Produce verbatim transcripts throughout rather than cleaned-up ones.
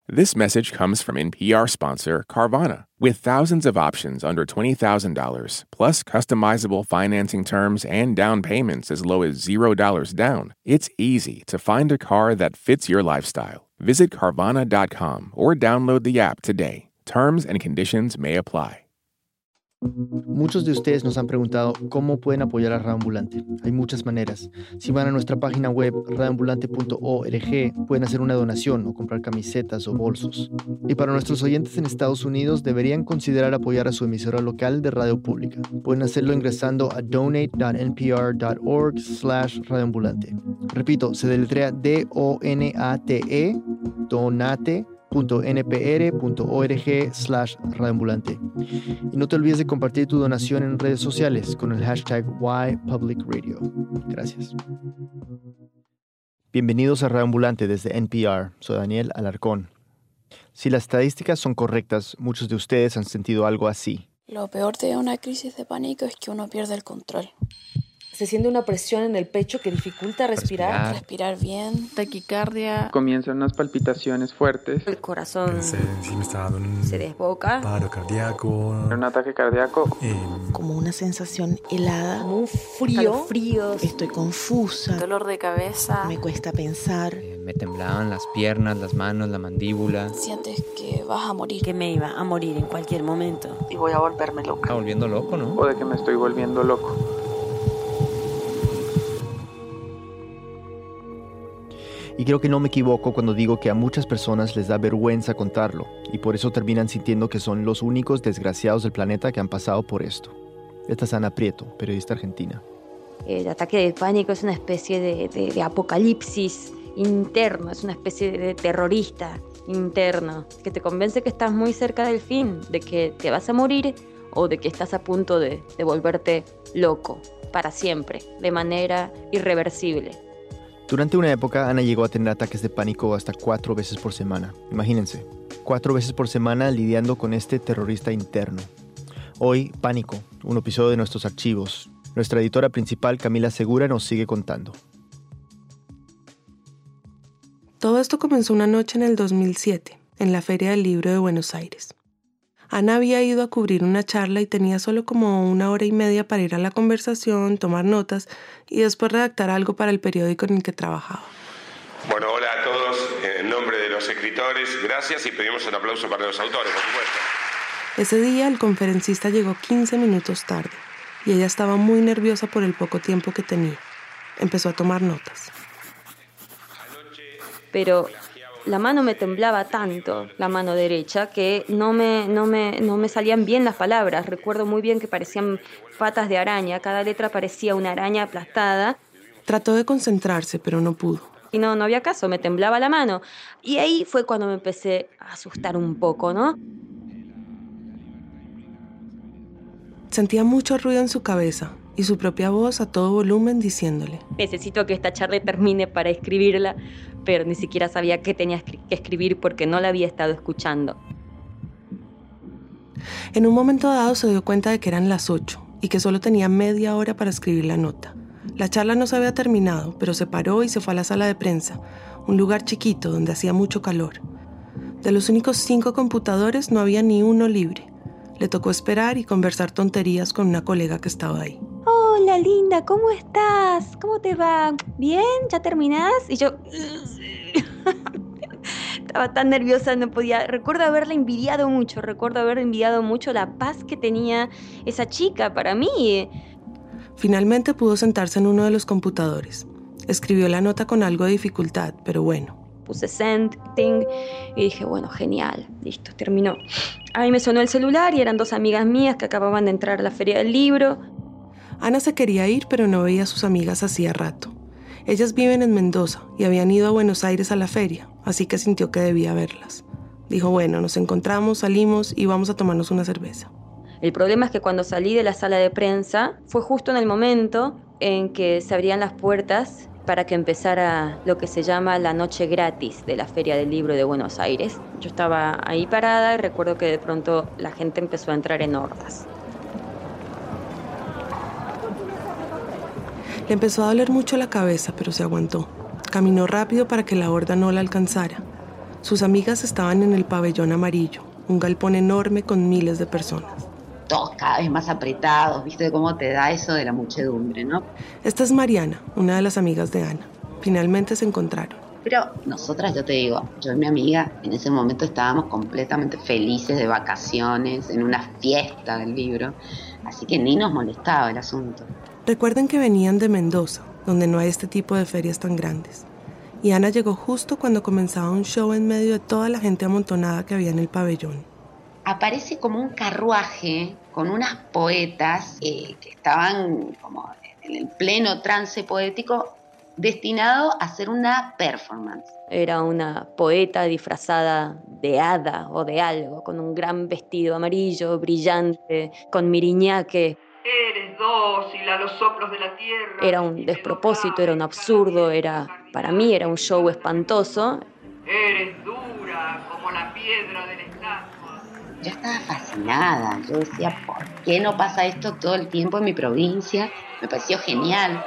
This message comes from N P R sponsor Carvana. With thousands of options under twenty thousand dollars, plus customizable financing terms and down payments as low as zero dollars down, it's easy to find a car that fits your lifestyle. Visit Carvana dot com or download the app today. Terms and conditions may apply. Muchos de ustedes nos han preguntado cómo pueden apoyar a Radio Ambulante. Hay muchas maneras. Si van a nuestra página web radio ambulante punto org, pueden hacer una donación o comprar camisetas o bolsos. Y para nuestros oyentes en Estados Unidos, deberían considerar apoyar a su emisora local de radio pública. Pueden hacerlo ingresando a donate punto n p r punto org slash radioambulante. Repito, se deletrea D O N A T E, donate punto n p r punto org slash radioambulante. Y no te olvides de compartir tu donación en redes sociales con el hashtag WhyPublicRadio. Gracias. Bienvenidos a Radioambulante desde N P R. Soy Daniel Alarcón. Si las estadísticas son correctas, muchos de ustedes han sentido algo así. Lo peor de una crisis de pánico es que uno pierde el control. Se siente una presión en el pecho que dificulta respirar. Respirar, respirar bien. Taquicardia. Comienzan unas palpitaciones fuertes. El corazón Pensé, sí me estaba dando un se desboca. Paro cardíaco. Un ataque cardíaco. Eh, Como una sensación helada. Como un frío. Fríos. Estoy confusa. Dolor de cabeza. Me cuesta pensar. Eh, me temblaban las piernas, las manos, la mandíbula. Sientes que vas a morir. Que me iba a morir en cualquier momento. Y voy a volverme loca. Estaba volviendo loco, ¿no? O de que me estoy volviendo loco. Y creo que no me equivoco cuando digo que a muchas personas les da vergüenza contarlo, y por eso terminan sintiendo que son los únicos desgraciados del planeta que han pasado por esto. Esta es Ana Prieto, periodista argentina. El ataque de pánico es una especie de, de, de apocalipsis interno, es una especie de terrorista interno, que te convence que estás muy cerca del fin, de que te vas a morir o de que estás a punto de, de volverte loco para siempre, de manera irreversible. Durante una época, Ana llegó a tener ataques de pánico hasta cuatro veces por semana. Imagínense, cuatro veces por semana lidiando con este terrorista interno. Hoy, Pánico, un episodio de nuestros archivos. Nuestra editora principal, Camila Segura, nos sigue contando. Todo esto comenzó una noche en el dos mil siete, en la Feria del Libro de Buenos Aires. Ana había ido a cubrir una charla y tenía solo como una hora y media para ir a la conversación, tomar notas y después redactar algo para el periódico en el que trabajaba. Bueno, hola a todos. En nombre de los escritores, gracias y pedimos un aplauso para los autores, por supuesto. Ese día el conferencista llegó quince minutos tarde y ella estaba muy nerviosa por el poco tiempo que tenía. Empezó a tomar notas. Pero la mano me temblaba tanto, la mano derecha, que no me, no me, no me salían bien las palabras. Recuerdo muy bien que parecían patas de araña, cada letra parecía una araña aplastada. Trató de concentrarse, pero no pudo. Y no, no había caso, me temblaba la mano. Y ahí fue cuando me empecé a asustar un poco, ¿no? Sentía mucho ruido en su cabeza y su propia voz a todo volumen diciéndole: necesito que esta charla termine para escribirla, pero ni siquiera sabía qué tenía que escribir porque no la había estado escuchando. En un momento dado se dio cuenta de que eran las ocho y que solo tenía media hora para escribir la nota. La charla no se había terminado, pero se paró y se fue a la sala de prensa, un lugar chiquito donde hacía mucho calor. De los únicos cinco computadores no había ni uno libre. Le tocó esperar y conversar tonterías con una colega que estaba ahí. Hola, linda, ¿cómo estás? ¿Cómo te va? ¿Bien? ¿Ya terminás? Y yo... estaba tan nerviosa, no podía... Recuerdo haberla envidiado mucho, recuerdo haber envidiado mucho la paz que tenía esa chica para mí. Finalmente pudo sentarse en uno de los computadores. Escribió la nota con algo de dificultad, pero bueno. Puse send, thing, y dije, bueno, genial, listo, terminó. Ahí me sonó el celular y eran dos amigas mías que acababan de entrar a la Feria del Libro. Ana se quería ir, pero no veía a sus amigas hacía rato. Ellas viven en Mendoza y habían ido a Buenos Aires a la feria, así que sintió que debía verlas. Dijo, bueno, nos encontramos, salimos y vamos a tomarnos una cerveza. El problema es que cuando salí de la sala de prensa fue justo en el momento en que se abrían las puertas para que empezara lo que se llama la noche gratis de la Feria del Libro de Buenos Aires. Yo estaba ahí parada y recuerdo que de pronto la gente empezó a entrar en hordas. Le empezó a doler mucho la cabeza, pero se aguantó. Caminó rápido para que la horda no la alcanzara. Sus amigas estaban en el pabellón amarillo, un galpón enorme con miles de personas. Todos cada vez más apretados, ¿viste cómo te da eso de la muchedumbre, no? Esta es Mariana, una de las amigas de Ana. Finalmente se encontraron. Pero nosotras, yo te digo, yo y mi amiga en ese momento estábamos completamente felices de vacaciones, en una fiesta del libro, así que ni nos molestaba el asunto. Recuerden que venían de Mendoza, donde no hay este tipo de ferias tan grandes. Y Ana llegó justo cuando comenzaba un show en medio de toda la gente amontonada que había en el pabellón. Aparece como un carruaje con unas poetas eh, que estaban como en el pleno trance poético, destinado a hacer una performance. Era una poeta disfrazada de hada o de algo, con un gran vestido amarillo, brillante, con miriñaque. Eres dócil a los soplos de la tierra. Era un despropósito, era un absurdo, era, para mí era un show espantoso. Eres dura como la piedra del estatua. Yo estaba fascinada, yo decía, ¿por qué no pasa esto todo el tiempo en mi provincia? Me pareció genial.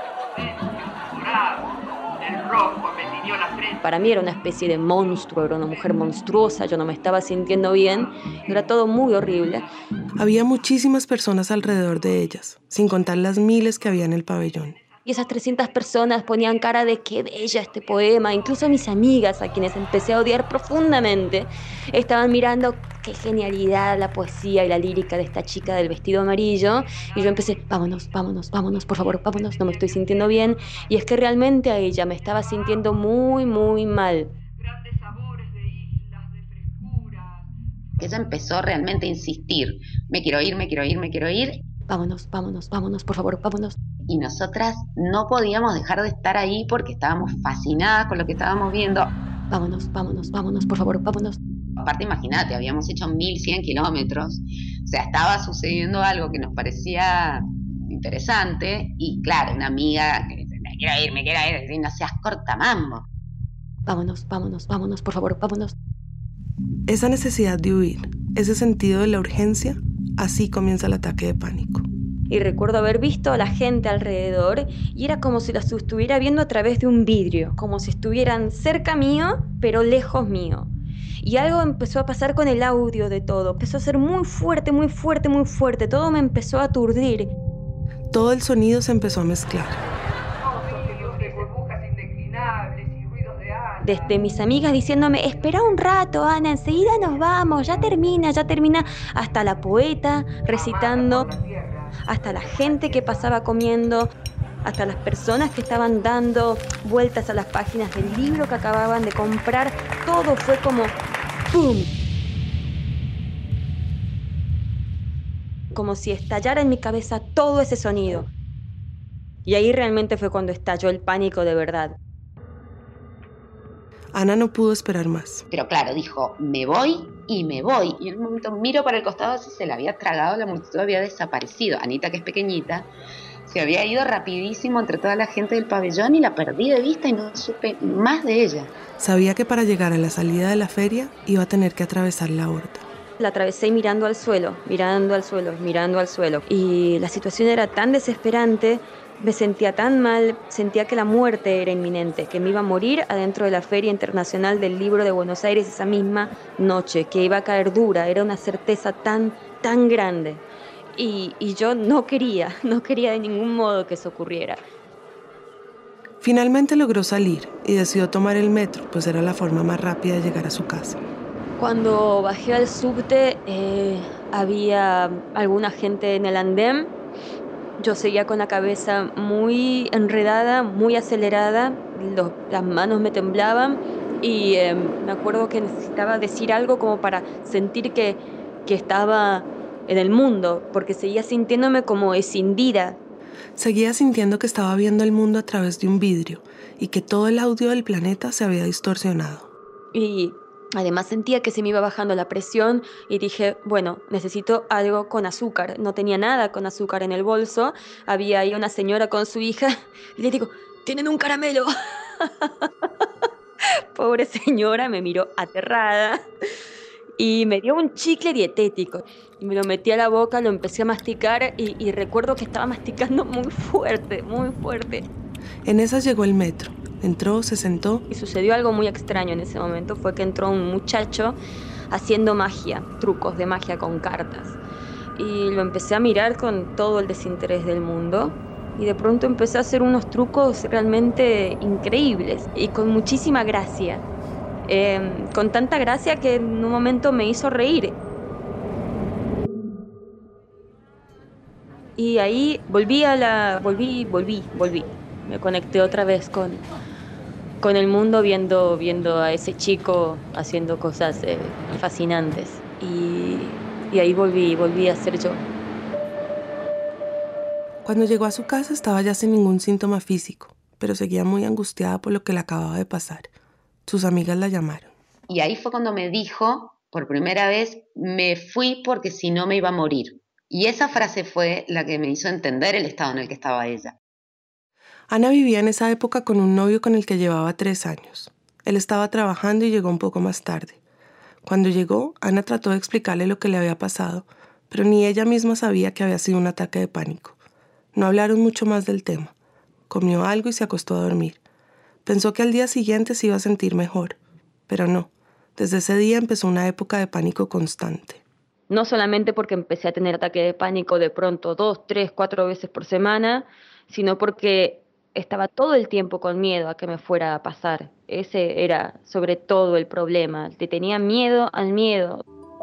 El rojo me tiñó la frente. Para mí era una especie de monstruo, era una mujer monstruosa, yo no me estaba sintiendo bien, era todo muy horrible. Había muchísimas personas alrededor de ellas, sin contar las miles que había en el pabellón. Y esas trescientas personas ponían cara de qué bella este poema. Incluso mis amigas, a quienes empecé a odiar profundamente, estaban mirando qué genialidad la poesía y la lírica de esta chica del vestido amarillo. Y yo empecé, vámonos, vámonos, vámonos, por favor, vámonos, no me estoy sintiendo bien. Y es que realmente a ella me estaba sintiendo muy, muy mal. Grandes sabores de islas, de frescura. Ella empezó realmente a insistir, me quiero ir, me quiero ir, me quiero ir. Vámonos, vámonos, vámonos, por favor, vámonos. Y nosotras no podíamos dejar de estar ahí porque estábamos fascinadas con lo que estábamos viendo. Vámonos, vámonos, vámonos, por favor, vámonos. Aparte, imagínate, habíamos hecho mil cien kilómetros. O sea, estaba sucediendo algo que nos parecía interesante. Y claro, una amiga que dice, me quiero ir, me quiero ir, y no seas cortamambo. Vámonos, vámonos, vámonos, por favor, vámonos. Esa necesidad de huir, ese sentido de la urgencia, así comienza el ataque de pánico. Y recuerdo haber visto a la gente alrededor y era como si las estuviera viendo a través de un vidrio, como si estuvieran cerca mío, pero lejos mío. Y algo empezó a pasar con el audio de todo, empezó a ser muy fuerte, muy fuerte, muy fuerte, todo me empezó a aturdir. Todo el sonido se empezó a mezclar. Desde mis amigas diciéndome, espera un rato, Ana, enseguida nos vamos, ya termina, ya termina, hasta la poeta recitando, hasta la gente que pasaba comiendo, hasta las personas que estaban dando vueltas a las páginas del libro que acababan de comprar, todo fue como ¡pum! Como si estallara en mi cabeza todo ese sonido. Y ahí realmente fue cuando estalló el pánico de verdad. Ana no pudo esperar más. Pero claro, dijo, me voy y me voy. Y en un momento miro para el costado, así se la había tragado, la multitud había desaparecido. Anita, que es pequeñita, se había ido rapidísimo entre toda la gente del pabellón y la perdí de vista y no supe más de ella. Sabía que para llegar a la salida de la feria iba a tener que atravesar la horta. La atravesé mirando al suelo, mirando al suelo, mirando al suelo. Y la situación era tan desesperante. Me sentía tan mal, sentía que la muerte era inminente, que me iba a morir adentro de la Feria Internacional del Libro de Buenos Aires esa misma noche, que iba a caer dura, era una certeza tan, tan grande. Y, y yo no quería, no quería de ningún modo que eso ocurriera. Finalmente logró salir y decidió tomar el metro, pues era la forma más rápida de llegar a su casa. Cuando bajé al subte, eh, había alguna gente en el andén. Yo seguía con la cabeza muy enredada, muy acelerada, los, las manos me temblaban y eh, me acuerdo que necesitaba decir algo como para sentir que, que estaba en el mundo, porque seguía sintiéndome como escindida. Seguía sintiendo que estaba viendo el mundo a través de un vidrio y que todo el audio del planeta se había distorsionado. Y además sentía que se me iba bajando la presión y dije, bueno, necesito algo con azúcar. No tenía nada con azúcar en el bolso. Había ahí una señora con su hija y le digo, ¿tienen un caramelo? Pobre señora, me miró aterrada y me dio un chicle dietético. Y me lo metí a la boca, lo empecé a masticar y, y recuerdo que estaba masticando muy fuerte, muy fuerte. En esas llegó el metro Entró, se sentó. Y sucedió algo muy extraño en ese momento, fue que entró un muchacho haciendo magia, trucos de magia con cartas. Y lo empecé a mirar con todo el desinterés del mundo. Y de pronto empecé a hacer unos trucos realmente increíbles y con muchísima gracia. Eh, con tanta gracia que en un momento me hizo reír. Y ahí volví a la... volví, volví, volví. Me conecté otra vez con... con el mundo viendo, viendo a ese chico haciendo cosas eh, fascinantes. Y, y ahí volví, volví a ser yo. Cuando llegó a su casa estaba ya sin ningún síntoma físico, pero seguía muy angustiada por lo que le acababa de pasar. Sus amigas la llamaron. Y ahí fue cuando me dijo, por primera vez, me fui porque si no me iba a morir. Y esa frase fue la que me hizo entender el estado en el que estaba ella. Ana vivía en esa época con un novio con el que llevaba tres años. Él estaba trabajando y llegó un poco más tarde. Cuando llegó, Ana trató de explicarle lo que le había pasado, pero ni ella misma sabía que había sido un ataque de pánico. No hablaron mucho más del tema. Comió algo y se acostó a dormir. Pensó que al día siguiente se iba a sentir mejor, pero no. Desde ese día empezó una época de pánico constante. No solamente porque empecé a tener ataque de pánico de pronto dos, tres, cuatro veces por semana, sino porque estaba todo el tiempo con miedo a que me fuera a pasar. Ese era sobre todo el problema. Le tenía miedo al miedo.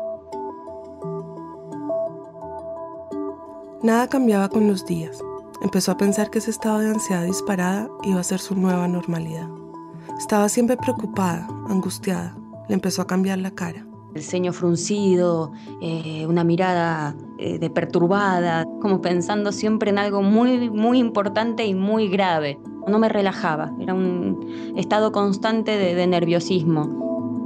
Nada cambiaba con los días. Empezó a pensar que ese estado de ansiedad disparada iba a ser su nueva normalidad. Estaba siempre preocupada, angustiada. Le empezó a cambiar la cara. El ceño fruncido, eh, una mirada eh, de perturbada, como pensando siempre en algo muy, muy importante y muy grave. No me relajaba, era un estado constante de, de nerviosismo.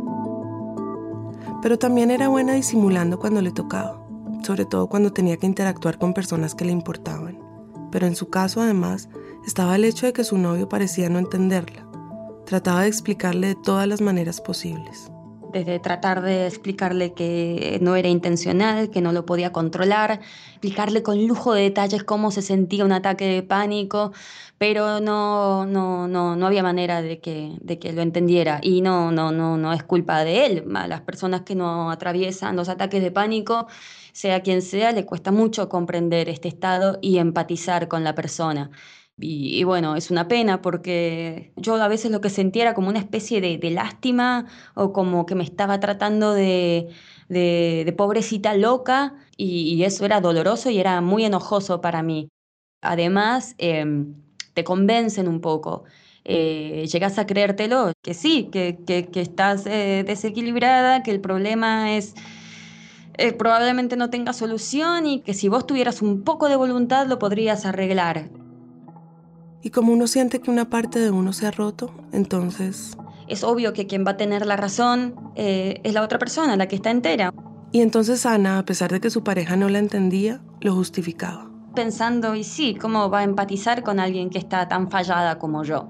Pero también era buena disimulando cuando le tocaba, sobre todo cuando tenía que interactuar con personas que le importaban. Pero en su caso, además, estaba el hecho de que su novio parecía no entenderla. Trataba de explicarle de todas las maneras posibles. Desde tratar de explicarle que no era intencional, que no lo podía controlar, explicarle con lujo de detalles cómo se sentía un ataque de pánico, pero no, no, no, no había manera de que, de que lo entendiera. Y no, no, no, no es culpa de él. A las personas que no atraviesan los ataques de pánico, sea quien sea, le cuesta mucho comprender este estado y empatizar con la persona. Y, y bueno, es una pena porque yo a veces lo que sentía era como una especie de, de lástima o como que me estaba tratando de, de, de pobrecita loca y, y eso era doloroso y era muy enojoso para mí. Además, eh, te convencen un poco. Eh, llegas a creértelo, que sí, que, que, que estás eh, desequilibrada, que el problema es... Eh, probablemente no tenga solución y que si vos tuvieras un poco de voluntad lo podrías arreglar. Y como uno siente que una parte de uno se ha roto, entonces... Es obvio que quien va a tener la razón eh, es la otra persona, la que está entera. Y entonces Ana, a pesar de que su pareja no la entendía, lo justificaba. Pensando, y sí, ¿cómo va a empatizar con alguien que está tan fallada como yo?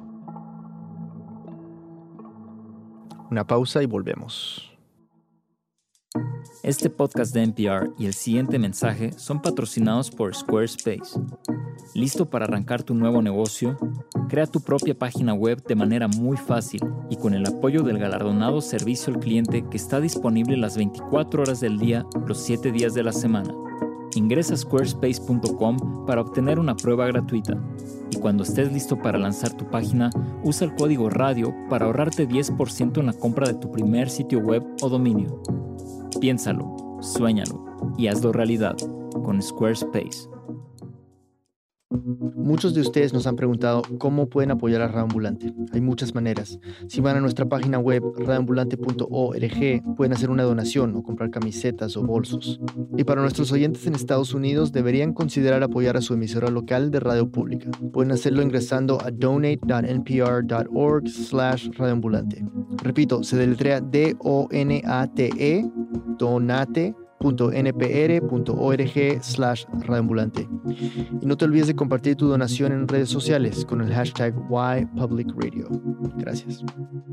Una pausa y volvemos. Este podcast de N P R y el siguiente mensaje son patrocinados por Squarespace. ¿Listo para arrancar tu nuevo negocio? Crea tu propia página web de manera muy fácil y con el apoyo del galardonado servicio al cliente que está disponible las veinticuatro horas del día, los siete días de la semana. Ingresa a squarespace punto com para obtener una prueba gratuita. Y cuando estés listo para lanzar tu página, usa el código RADIO para ahorrarte diez por ciento en la compra de tu primer sitio web o dominio. Piénsalo, suéñalo y hazlo realidad con Squarespace. Muchos de ustedes nos han preguntado cómo pueden apoyar a Radio Ambulante. Hay muchas maneras. Si van a nuestra página web radio ambulante punto org, pueden hacer una donación o comprar camisetas o bolsos. Y para nuestros oyentes en Estados Unidos, deberían considerar apoyar a su emisora local de radio pública. Pueden hacerlo ingresando a donate punto n p r punto org slash radioambulante. Repito, se deletrea D O N A T E, donate punto n p r punto org slash radioambulante. Y no te olvides de compartir tu donación en redes sociales con el hashtag Why Public Radio. Gracias.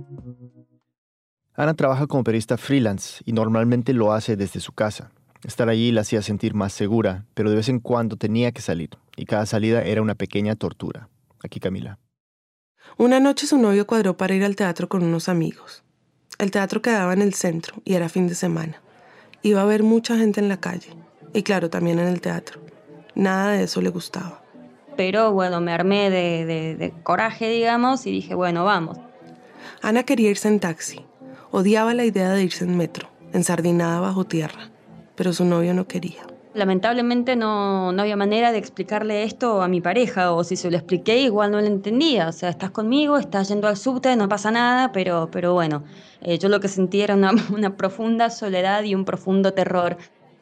Ana trabaja como periodista freelance y normalmente lo hace desde su casa. Estar allí la hacía sentir más segura, pero de vez en cuando tenía que salir, y cada salida era una pequeña tortura. Aquí Camila. Una noche su novio cuadró para ir al teatro con unos amigos. El teatro quedaba en el centro y era fin de semana. Iba a haber mucha gente en la calle y claro, también en el teatro. Nada de eso le gustaba. Pero bueno, me armé de, de, de coraje, digamos, y dije, bueno, vamos. Ana quería irse en taxi. Odiaba la idea de irse en metro, ensardinada bajo tierra. Pero su novio no quería. Lamentablemente no, no había manera de explicarle esto a mi pareja, o si se lo expliqué igual no lo entendía. O sea, estás conmigo, estás yendo al subte, no pasa nada, pero, pero bueno, eh, yo lo que sentí era una, una profunda soledad y un profundo terror.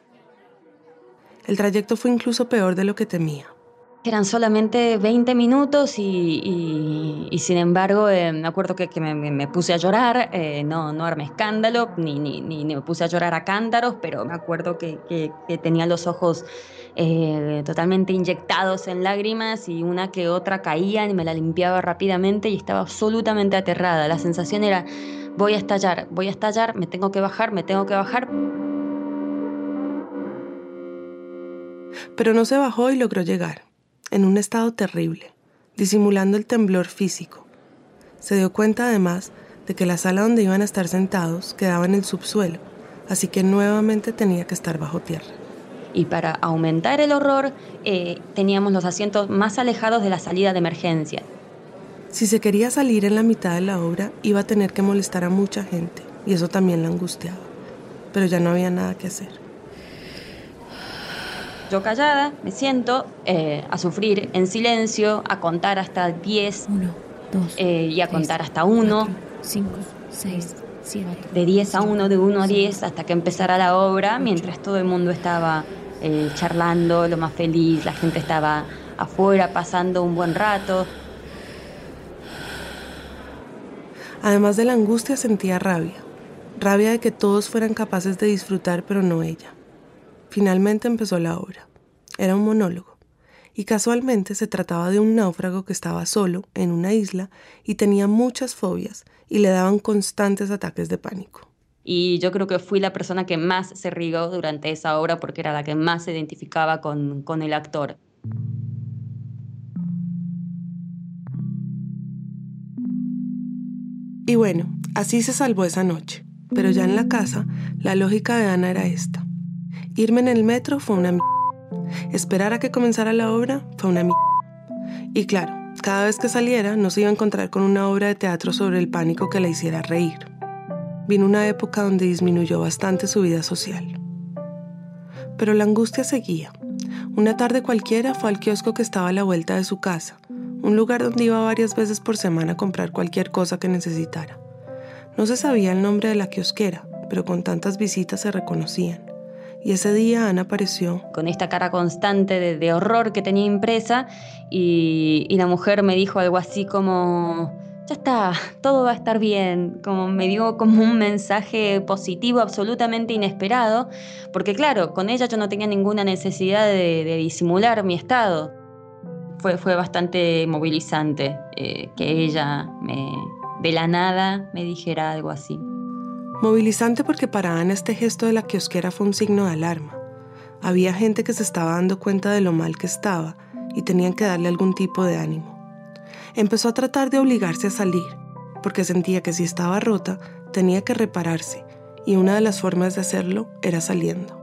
El trayecto fue incluso peor de lo que temía. Eran solamente veinte minutos y, y, y sin embargo eh, me acuerdo que, que me, me puse a llorar, eh, no, no armé escándalo, ni, ni, ni, ni me puse a llorar a cántaros, pero me acuerdo que, que, que tenía los ojos eh, totalmente inyectados en lágrimas y una que otra caían y me la limpiaba rápidamente y estaba absolutamente aterrada. La sensación era, voy a estallar, voy a estallar, me tengo que bajar, me tengo que bajar. Pero no se bajó y logró llegar. En un estado terrible, disimulando el temblor físico. Se dio cuenta además de que la sala donde iban a estar sentados quedaba en el subsuelo, así que nuevamente tenía que estar bajo tierra. Y para aumentar el horror, eh, teníamos los asientos más alejados de la salida de emergencia. Si se quería salir en la mitad de la obra, iba a tener que molestar a mucha gente, y eso también la angustiaba. Pero ya no había nada que hacer. Yo callada, me siento eh, a sufrir en silencio, a contar hasta diez, uno, dos, eh, y a tres, contar hasta uno, cinco, seis, siete, de diez a uno, de uno a diez, hasta que empezara la obra, mientras todo el mundo estaba eh, charlando, lo más feliz, la gente estaba afuera pasando un buen rato. Además de la angustia, sentía rabia. Rabia de que todos fueran capaces de disfrutar, pero no ella. Finalmente empezó la obra. Era un monólogo. Y casualmente se trataba de un náufrago que estaba solo en una isla y tenía muchas fobias y le daban constantes ataques de pánico. Y yo creo que fui la persona que más se rió durante esa obra porque era la que más se identificaba con, con el actor. Y bueno, así se salvó esa noche. Pero ya en la casa, la lógica de Ana era esta. Irme en el metro fue una mierda. Esperar a que comenzara la obra fue una mierda. Y claro, cada vez que saliera no se iba a encontrar con una obra de teatro sobre el pánico que la hiciera reír. Vino una época donde disminuyó bastante su vida social. Pero la angustia seguía. Una tarde cualquiera fue al kiosco que estaba a la vuelta de su casa, un lugar donde iba varias veces por semana a comprar cualquier cosa que necesitara. No se sabía el nombre de la kiosquera, pero con tantas visitas se reconocían. Y ese día Ana apareció con esta cara constante de, de horror que tenía impresa y, y la mujer me dijo algo así como, ya está, todo va a estar bien. Como me dio como un mensaje positivo absolutamente inesperado, porque claro, con ella yo no tenía ninguna necesidad de, de disimular mi estado. Fue, fue bastante movilizante eh, que ella me, de la nada me dijera algo así. Movilizante porque para Ana este gesto de la kiosquera fue un signo de alarma. Había gente que se estaba dando cuenta de lo mal que estaba y tenían que darle algún tipo de ánimo. Empezó a tratar de obligarse a salir, porque sentía que si estaba rota, tenía que repararse, y una de las formas de hacerlo era saliendo.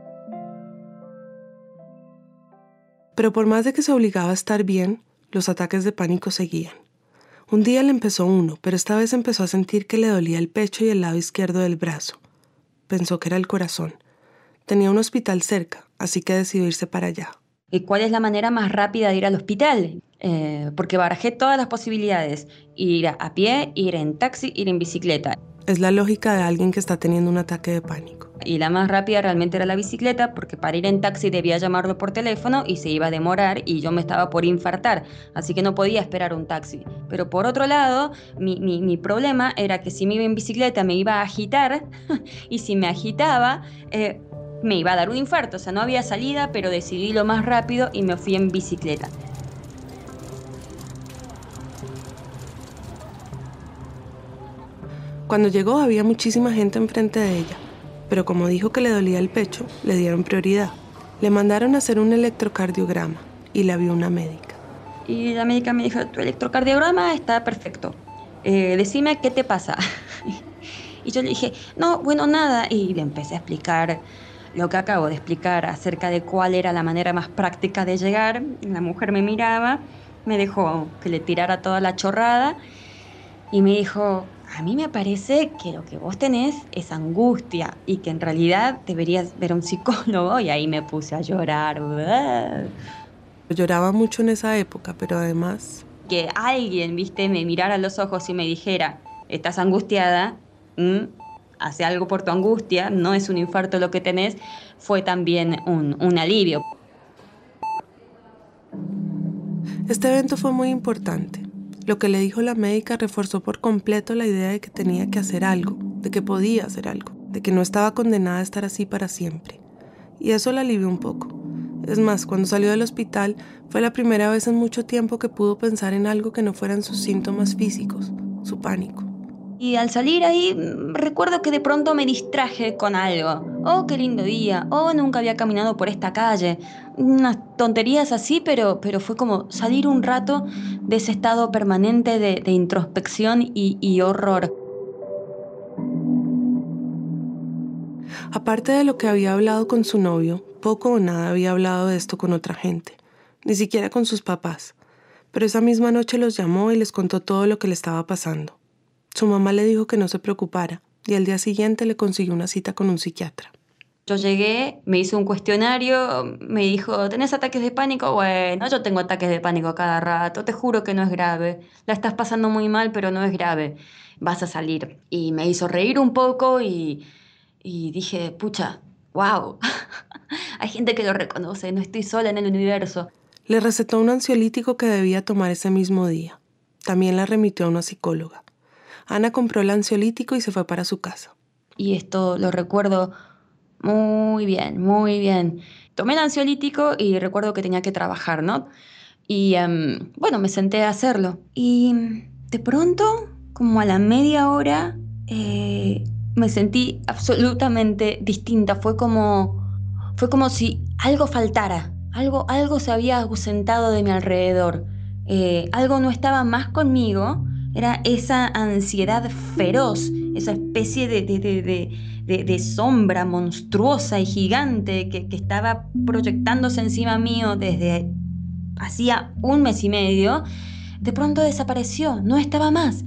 Pero por más de que se obligaba a estar bien, los ataques de pánico seguían. Un día le empezó uno, pero esta vez empezó a sentir que le dolía el pecho y el lado izquierdo del brazo. Pensó que era el corazón. Tenía un hospital cerca, así que decidió irse para allá. ¿Y cuál es la manera más rápida de ir al hospital? Eh, porque barajé todas las posibilidades. Ir a pie, ir en taxi, ir en bicicleta. Es la lógica de alguien que está teniendo un ataque de pánico. Y la más rápida realmente era la bicicleta, porque para ir en taxi debía llamarlo por teléfono y se iba a demorar y yo me estaba por infartar, así que no podía esperar un taxi. Pero por otro lado, mi, mi, mi problema era que si me iba en bicicleta me iba a agitar y si me agitaba eh, me iba a dar un infarto. O sea, no había salida, pero decidí lo más rápido y me fui en bicicleta. Cuando llegó había muchísima gente enfrente de ella, pero como dijo que le dolía el pecho, le dieron prioridad. Le mandaron a hacer un electrocardiograma y la vio una médica. Y la médica me dijo, tu electrocardiograma está perfecto. Eh, decime qué te pasa. Y yo le dije, no, bueno, nada. Y le empecé a explicar lo que acabo de explicar acerca de cuál era la manera más práctica de llegar. La mujer me miraba, me dejó que le tirara toda la chorrada y me dijo, a mí me parece que lo que vos tenés es angustia y que en realidad deberías ver a un psicólogo. Y ahí me puse a llorar. Lloraba mucho en esa época, pero además... Que alguien, viste, me mirara a los ojos y me dijera, estás angustiada, ¿Mm? hace algo por tu angustia, no es un infarto lo que tenés, fue también un, un alivio. Este evento fue muy importante. Lo que le dijo la médica reforzó por completo la idea de que tenía que hacer algo, de que podía hacer algo, de que no estaba condenada a estar así para siempre. Y eso la alivió un poco. Es más, cuando salió del hospital, fue la primera vez en mucho tiempo que pudo pensar en algo que no fueran sus síntomas físicos, su pánico. Y al salir ahí, recuerdo que de pronto me distraje con algo. Oh, qué lindo día. Oh, nunca había caminado por esta calle. Unas tonterías así, pero, pero fue como salir un rato de ese estado permanente de, de introspección y, y horror. Aparte de lo que había hablado con su novio, poco o nada había hablado de esto con otra gente, ni siquiera con sus papás. Pero esa misma noche los llamó y les contó todo lo que le estaba pasando. Su mamá le dijo que no se preocupara y al día siguiente le consiguió una cita con un psiquiatra. Yo llegué, me hizo un cuestionario, me dijo, ¿tenés ataques de pánico? Bueno, yo tengo ataques de pánico cada rato, te juro que no es grave. La estás pasando muy mal, pero no es grave. Vas a salir. Y me hizo reír un poco y, y dije, pucha, wow, hay gente que lo reconoce, no estoy sola en el universo. Le recetó un ansiolítico que debía tomar ese mismo día. También la remitió a una psicóloga. Ana compró el ansiolítico y se fue para su casa. Y esto lo recuerdo muy bien, muy bien. Tomé el ansiolítico y recuerdo que tenía que trabajar, ¿no? Y um, bueno, me senté a hacerlo. Y de pronto, como a la media hora, eh, me sentí absolutamente distinta. Fue como, fue como si algo faltara. Algo, algo se había ausentado de mi alrededor. Eh, algo no estaba más conmigo. Era esa ansiedad feroz, esa especie de, de, de, de, de, de sombra monstruosa y gigante que, que estaba proyectándose encima mío desde hacía un mes y medio. De pronto desapareció, no estaba más.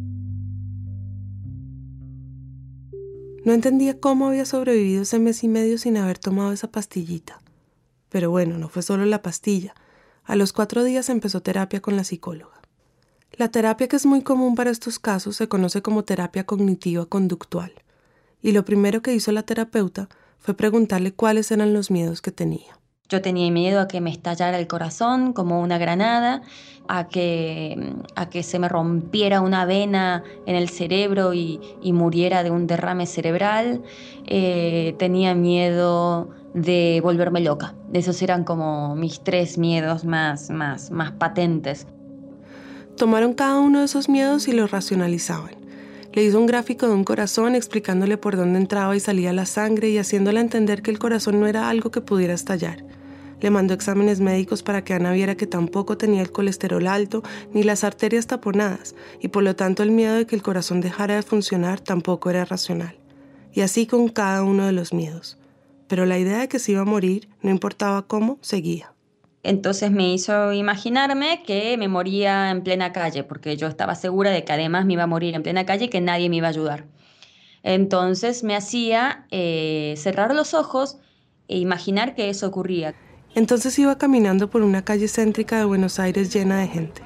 No entendía cómo había sobrevivido ese mes y medio sin haber tomado esa pastillita. Pero bueno, no fue solo la pastilla. A los cuatro días empezó terapia con la psicóloga. La terapia, que es muy común para estos casos, se conoce como terapia cognitiva conductual. Y lo primero que hizo la terapeuta fue preguntarle cuáles eran los miedos que tenía. Yo tenía miedo a que me estallara el corazón como una granada, a que, a que se me rompiera una vena en el cerebro y, y muriera de un derrame cerebral. Eh, tenía miedo de volverme loca. Esos eran como mis tres miedos más, más, más patentes. Tomaron cada uno de esos miedos y los racionalizaban. Le hizo un gráfico de un corazón explicándole por dónde entraba y salía la sangre y haciéndole entender que el corazón no era algo que pudiera estallar. Le mandó exámenes médicos para que Ana viera que tampoco tenía el colesterol alto ni las arterias taponadas y por lo tanto el miedo de que el corazón dejara de funcionar tampoco era racional. Y así con cada uno de los miedos. Pero la idea de que se iba a morir, no importaba cómo, seguía. Entonces me hizo imaginarme que me moría en plena calle, porque yo estaba segura de que además me iba a morir en plena calle y que nadie me iba a ayudar. Entonces me hacía eh, cerrar los ojos e imaginar que eso ocurría. Entonces iba caminando por una calle céntrica de Buenos Aires llena de gente.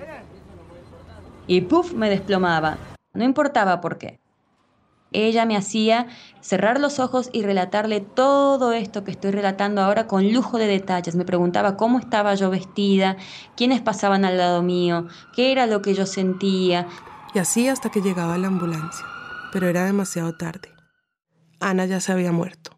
Y ¡puf!, me desplomaba. No importaba por qué. Ella me hacía cerrar los ojos y relatarle todo esto que estoy relatando ahora con lujo de detalles. Me preguntaba cómo estaba yo vestida, quiénes pasaban al lado mío, qué era lo que yo sentía. Y así hasta que llegaba la ambulancia. Pero era demasiado tarde. Ana ya se había muerto.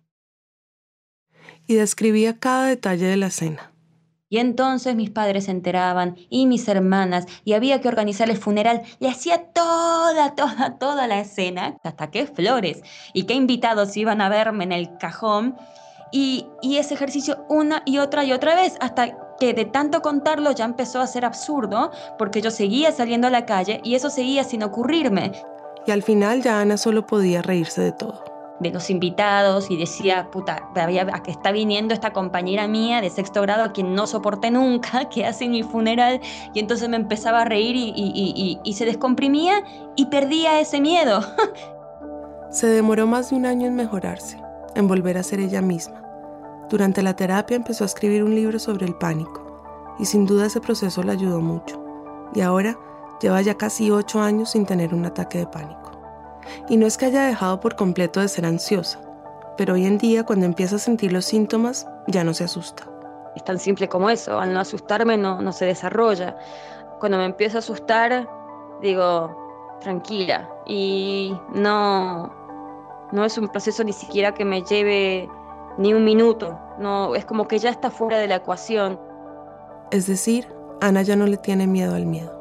Y describía cada detalle de la escena. Y entonces mis padres se enteraban, y mis hermanas, y había que organizar el funeral. Le hacía toda, toda, toda la escena, hasta qué flores, y qué invitados iban a verme en el cajón. Y, y ese ejercicio una y otra y otra vez, hasta que de tanto contarlo ya empezó a ser absurdo porque yo seguía saliendo a la calle y eso seguía sin ocurrirme. Y al final ya Ana solo podía reírse de todo. De los invitados y decía, puta, ¿a qué está viniendo esta compañera mía de sexto grado a quien no soporté nunca, que hace mi funeral? Y entonces me empezaba a reír y, y, y, y, y se descomprimía y perdía ese miedo. Se demoró más de un año en mejorarse, en volver a ser ella misma. Durante la terapia empezó a escribir un libro sobre el pánico y sin duda ese proceso la ayudó mucho. Y ahora lleva ya casi ocho años sin tener un ataque de pánico. Y no es que haya dejado por completo de ser ansiosa, pero hoy en día cuando empieza a sentir los síntomas ya no se asusta. Es tan simple como eso, al no asustarme no, no se desarrolla. Cuando me empiezo a asustar, digo, tranquila, y no, no es un proceso ni siquiera que me lleve ni un minuto, no, es como que ya está fuera de la ecuación. Es decir, Ana ya no le tiene miedo al miedo.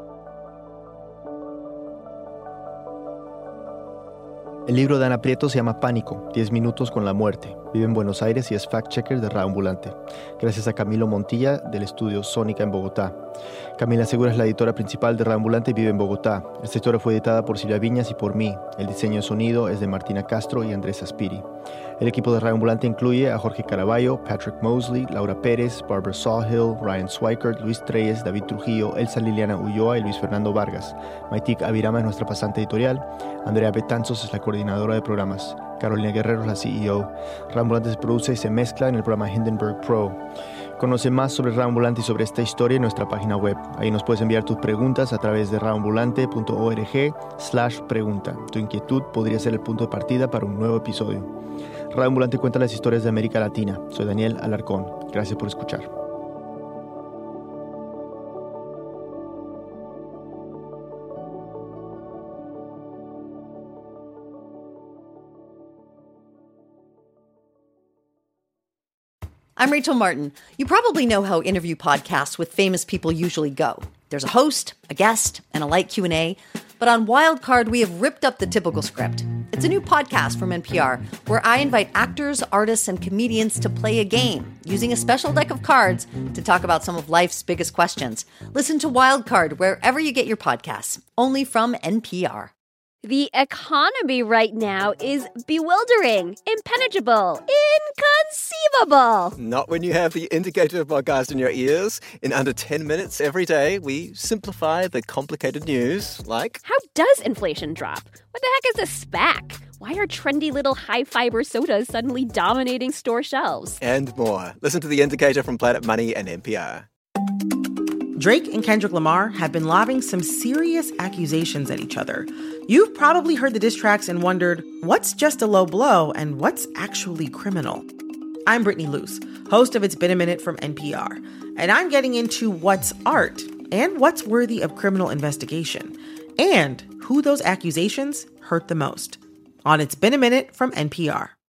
El libro de Ana Prieto se llama Pánico, diez minutos con la muerte. Vive en Buenos Aires y es fact-checker de Radio Ambulante. Gracias a Camilo Montilla del estudio Sónica en Bogotá. Camila Segura es la editora principal de Radio Ambulante y vive en Bogotá. Esta historia fue editada por Silvia Viñas y por mí. El diseño de sonido es de Martina Castro y Andrés Aspiri. El equipo de Radio Ambulante incluye a Jorge Caraballo, Patrick Mosley, Laura Pérez, Barbara Sawhill, Ryan Swikert, Luis Treyes, David Trujillo, Elsa Liliana Ulloa y Luis Fernando Vargas. Maitik Avirama es nuestra pasante editorial. Andrea Betanzos es la coordinadora de programas. Carolina Guerrero es la C E O. Radio Ambulante se produce y se mezcla en el programa Hindenburg Pro. Conoce más sobre Radio Ambulante y sobre esta historia en nuestra página web. Ahí nos puedes enviar tus preguntas a través de radioambulante punto org slash pregunta. Tu inquietud podría ser el punto de partida para un nuevo episodio. Radio Ambulante cuenta las historias de América Latina. Soy Daniel Alarcón. Gracias por escuchar. I'm Rachel Martin. You probably know how interview podcasts with famous people usually go. There's a host, a guest, and a light Q and A. But on Wildcard, we have ripped up the typical script. It's a new podcast from N P R where I invite actors, artists, and comedians to play a game using a special deck of cards to talk about some of life's biggest questions. Listen to Wildcard wherever you get your podcasts, only from N P R. The economy right now is bewildering, impenetrable, inconceivable. Not when you have the Indicator podcast in your ears. In under ten minutes every day, we simplify the complicated news, like... How does inflation drop? What the heck is a SPAC? Why are trendy little high-fiber sodas suddenly dominating store shelves? And more. Listen to the Indicator from Planet Money and N P R. Drake and Kendrick Lamar have been lobbing some serious accusations at each other. You've probably heard the diss tracks and wondered, what's just a low blow and what's actually criminal? I'm Brittany Luce, host of It's Been a Minute from N P R, and I'm getting into what's art and what's worthy of criminal investigation, and who those accusations hurt the most. On It's Been a Minute from N P R.